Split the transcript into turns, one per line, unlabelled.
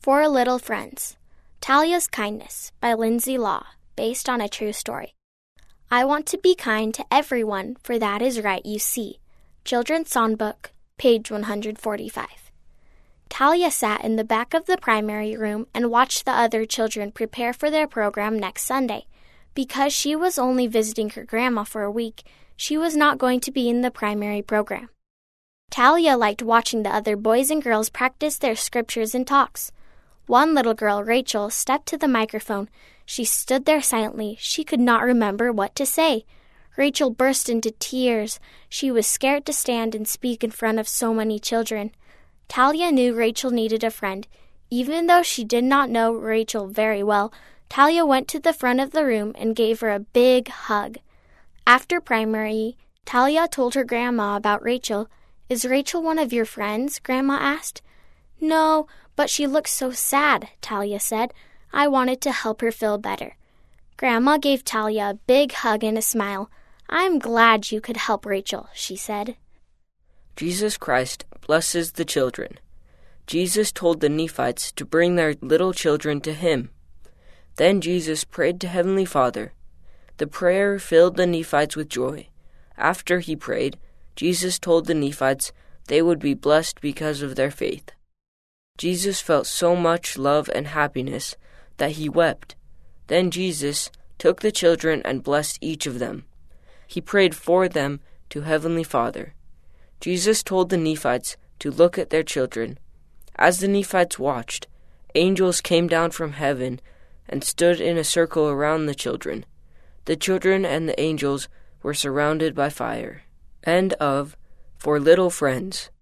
Four Little Friends. Talia's Kindness by Lindsay Law, based on a true story. I want to be kind to everyone, for that is right, you see. Children's Songbook, page 145. Talia sat in the back of the primary room and watched the other children prepare for their program next Sunday. Because she was only visiting her grandma for a week, she was not going to be in the primary program. Talia liked watching the other boys and girls practice their scriptures and talks. One little girl, Rachel, stepped to the microphone. She stood there silently. She could not remember what to say. Rachel burst into tears. She was scared to stand and speak in front of so many children. Talia knew Rachel needed a friend. Even though she did not know Rachel very well, Talia went to the front of the room and gave her a big hug. After primary, Talia told her grandma about Rachel. "Is Rachel one of your friends?" Grandma asked. "No, but she looks so sad," Talia said. "I wanted to help her feel better." Grandma gave Talia a big hug and a smile. "I'm glad you could help Rachel," she said.
Jesus Christ blesses the children. Jesus told the Nephites to bring their little children to him. Then Jesus prayed to Heavenly Father. The prayer filled the Nephites with joy. After he prayed, Jesus told the Nephites they would be blessed because of their faith. Jesus felt so much love and happiness that he wept. Then Jesus took the children and blessed each of them. He prayed for them to Heavenly Father. Jesus told the Nephites to look at their children. As the Nephites watched, angels came down from heaven and stood in a circle around the children. The children and the angels were surrounded by fire. End of Four Little Friends.